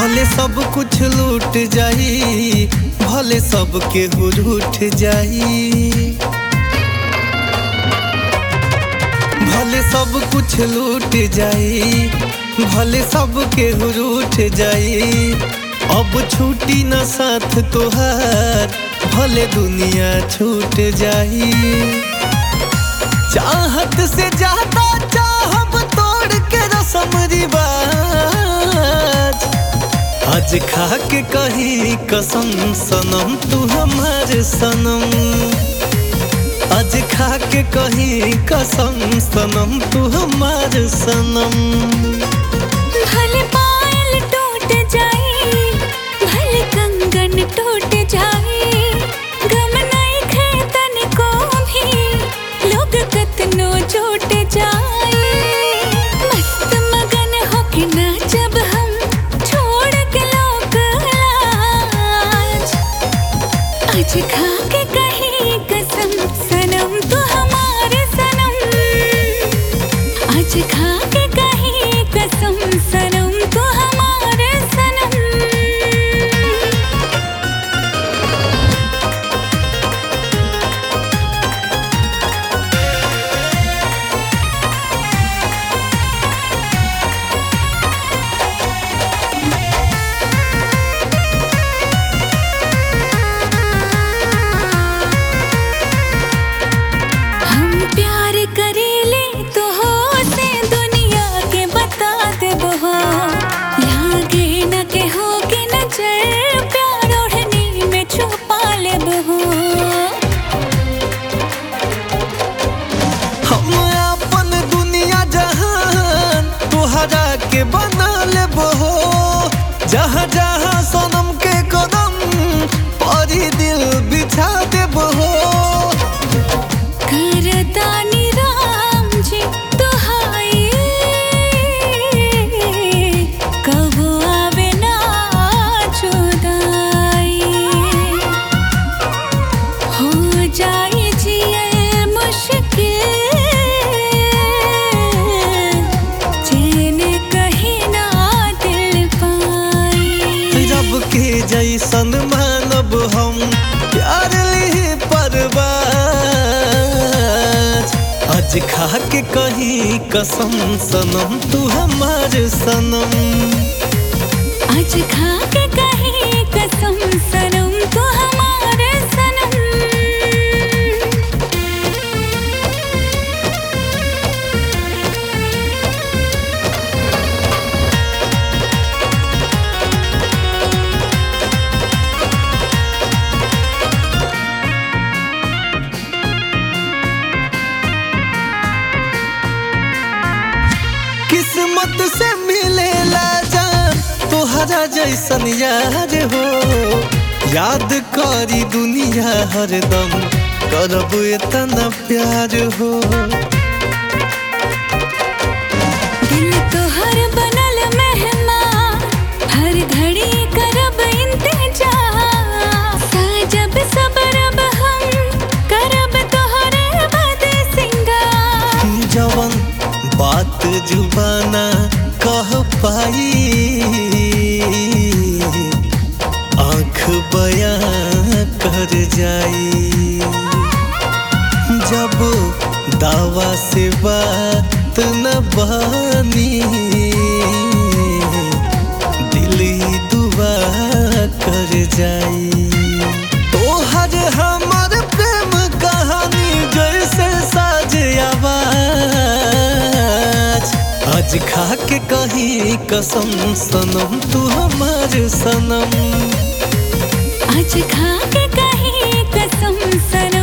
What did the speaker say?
भले सब कुछ लूट जाई, भले सब केहू रूठ जाई, भले सब कुछ लूट जाई, भले सब केहू रूठ जाई। अब छूटी न साथ तोहार, भले दुनिया छूट जाई। चाहत से ज्यादा चाहब तोड़ के रस्म रिवाज, आज खा के कही कसम सनम तू हमार सनम, आज खा के कही कसम सनम तू हमार सनम। भले पायल टूट जाए, भले कंगन टूट जाए, गम नहीं खेतन को भी लोग कतनो छूट जाए। मस्त मगन होके नाचब हम, छोड़ के लोग लाज, आज खा के कही कसम सनम तू हमारे सनम, आज खा के कही कसम सनम तू हमारे सनम। हम प्यार करेले तो हो से दुनिया के बता देबो हो, लागे न के हो के नजर प्यार ओढ़नी में छुपा लेबो हो। हम अपन दुनिया जहान तोहरा के बना लेबो हो, जहाँ जहाँ सनम के कदम परी दिल बिछा देबो हो। करतानी राम जी दुहाई, कब आवे ना जुदाई, हो जाए जियल मुश्किल, चैन कहीं ना दिल पाई। रब के जैसन मानब हम प्यार ली परवाज, आज खा के कही कसम सनम तू हमार सनम, आज खा के कही कसम सनम तू हमारे सनम। किस्मत से मिलेला जान तोहरा जैसन यार हो, याद करी दुनिया हरदम करब इतना प्यार हो। दिल तो हर बनल मेहमान, हर घड़ी करब इंतजार, साजब सबरब हम करब तोहरे बद सिंगार। जवन बात जुबाना कह पाई, आँख बयां कर जाई, जब दावा से बात न बानी, दिल ही दुआ कर जाई। तोहर हमर प्रेम कहानी जैसे साज आवाज, आज खा के कही कसम सनम तू हमार सनम, आज खा के कही कसम सनम।